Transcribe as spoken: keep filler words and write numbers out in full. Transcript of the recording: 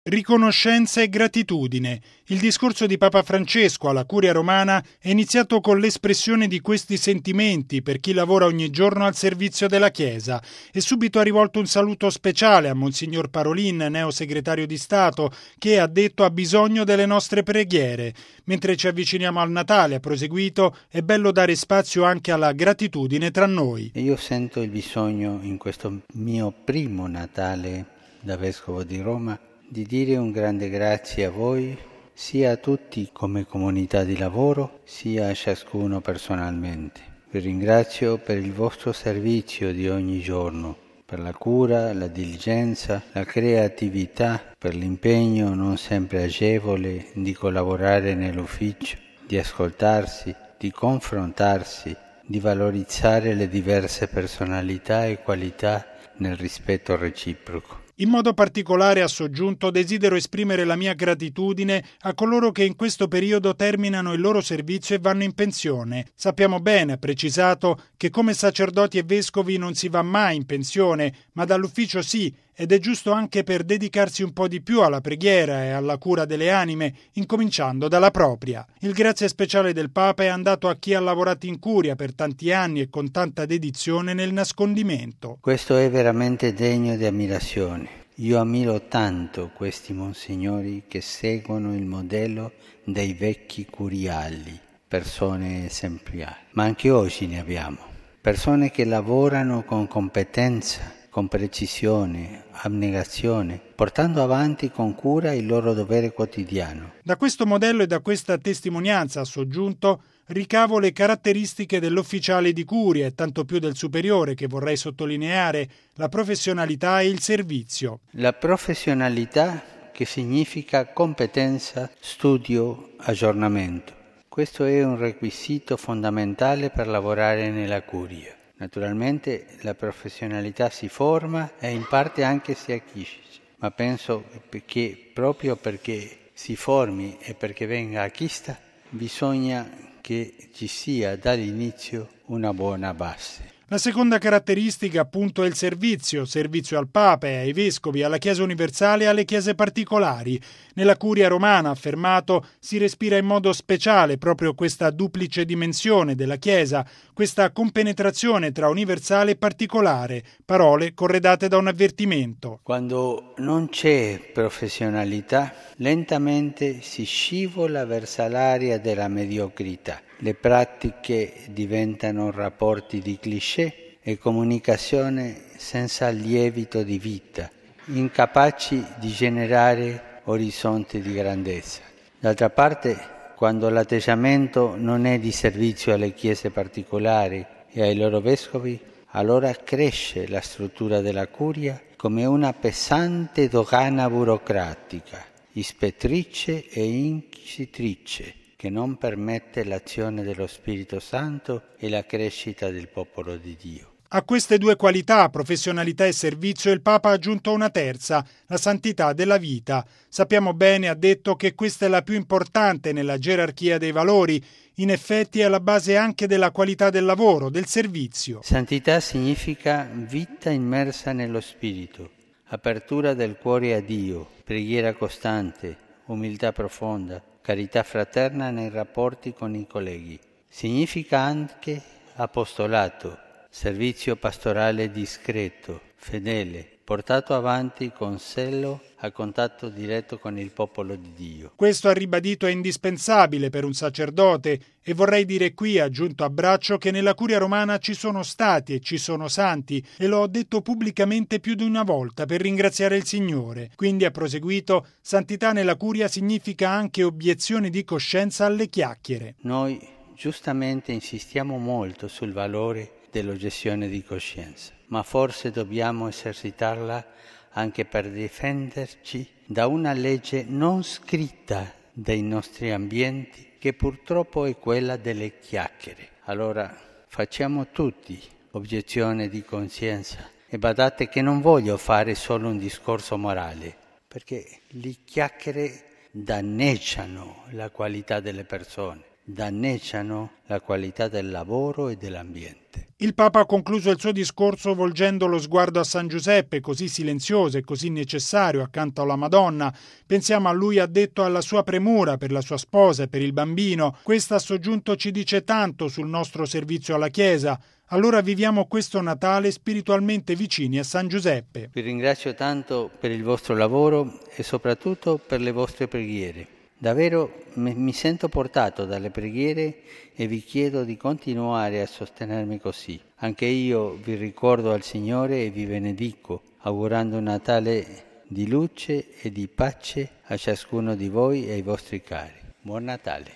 Riconoscenza e gratitudine. Il discorso di Papa Francesco alla Curia Romana è iniziato con l'espressione di questi sentimenti per chi lavora ogni giorno al servizio della Chiesa e subito ha rivolto un saluto speciale a Monsignor Parolin, neo segretario di Stato, che ha detto ha bisogno delle nostre preghiere. Mentre ci avviciniamo al Natale, ha proseguito, è bello dare spazio anche alla gratitudine tra noi. Io sento il bisogno in questo mio primo Natale da Vescovo di Roma di dire un grande grazie a voi, sia a tutti come comunità di lavoro, sia a ciascuno personalmente. Vi ringrazio per il vostro servizio di ogni giorno, per la cura, la diligenza, la creatività, per l'impegno non sempre agevole di collaborare nell'ufficio, di ascoltarsi, di confrontarsi, di valorizzare le diverse personalità e qualità nel rispetto reciproco. In modo particolare, ha soggiunto, desidero esprimere la mia gratitudine a coloro che in questo periodo terminano il loro servizio e vanno in pensione. Sappiamo bene, ha precisato, che come sacerdoti e vescovi non si va mai in pensione, ma dall'ufficio sì, ed è giusto anche per dedicarsi un po' di più alla preghiera e alla cura delle anime, incominciando dalla propria. Il grazie speciale del Papa è andato a chi ha lavorato in curia per tanti anni e con tanta dedizione nel nascondimento. Questo è veramente degno di ammirazione. Io ammiro tanto questi monsignori che seguono il modello dei vecchi curiali, persone esemplari. Ma anche oggi ne abbiamo. Persone che lavorano con competenza, con precisione, abnegazione, portando avanti con cura il loro dovere quotidiano. Da questo modello e da questa testimonianza, ha soggiunto, ricavo le caratteristiche dell'ufficiale di curia e tanto più del superiore, che vorrei sottolineare, la professionalità e il servizio. La professionalità che significa competenza, studio, aggiornamento. Questo è un requisito fondamentale per lavorare nella curia. Naturalmente la professionalità si forma e in parte anche si acquisisce, ma penso che proprio perché si formi e perché venga acquista bisogna che ci sia dall'inizio una buona base. La seconda caratteristica appunto è il servizio, servizio al Papa e ai Vescovi, alla Chiesa universale e alle Chiese particolari. Nella Curia Romana, ha affermato, si respira in modo speciale proprio questa duplice dimensione della Chiesa, questa compenetrazione tra universale e particolare, parole corredate da un avvertimento. Quando non c'è professionalità, lentamente si scivola verso l'area della mediocrità. Le pratiche diventano rapporti di cliché e comunicazione senza lievito di vita, incapaci di generare orizzonti di grandezza. D'altra parte, quando l'atteggiamento non è di servizio alle chiese particolari e ai loro vescovi, allora cresce la struttura della curia come una pesante dogana burocratica, ispettrice e inquisitrice, che non permette l'azione dello Spirito Santo e la crescita del popolo di Dio. A queste due qualità, professionalità e servizio, il Papa ha aggiunto una terza, la santità della vita. Sappiamo bene, ha detto, che questa è la più importante nella gerarchia dei valori. In effetti è alla base anche della qualità del lavoro, del servizio. Santità significa vita immersa nello Spirito, apertura del cuore a Dio, preghiera costante, umiltà profonda, carità fraterna nei rapporti con i colleghi. Significa anche apostolato, servizio pastorale discreto, fedele, portato avanti con zelo a contatto diretto con il popolo di Dio. Questo, ha ribadito, è indispensabile per un sacerdote e vorrei dire qui, ha aggiunto a braccio, che nella Curia Romana ci sono stati e ci sono santi e l'ho detto pubblicamente più di una volta per ringraziare il Signore. Quindi, ha proseguito, santità nella Curia significa anche obiezione di coscienza alle chiacchiere. Noi giustamente insistiamo molto sul valore dell'oggezione di coscienza, ma forse dobbiamo esercitarla anche per difenderci da una legge non scritta dei nostri ambienti, che purtroppo è quella delle chiacchiere. Allora facciamo tutti obiezione di coscienza e badate che non voglio fare solo un discorso morale, perché le chiacchiere danneggiano la qualità delle persone, danneggiano la qualità del lavoro e dell'ambiente. Il Papa ha concluso il suo discorso volgendo lo sguardo a San Giuseppe, così silenzioso e così necessario accanto alla Madonna. Pensiamo a lui addetto alla sua premura per la sua sposa e per il bambino. Questa, a soggiunto, ci dice tanto sul nostro servizio alla Chiesa. Allora viviamo questo Natale spiritualmente vicini a San Giuseppe. Vi ringrazio tanto per il vostro lavoro e soprattutto per le vostre preghiere. Davvero mi sento portato dalle preghiere e vi chiedo di continuare a sostenermi così. Anche io vi ricordo al Signore e vi benedico, augurando un Natale di luce e di pace a ciascuno di voi e ai vostri cari. Buon Natale!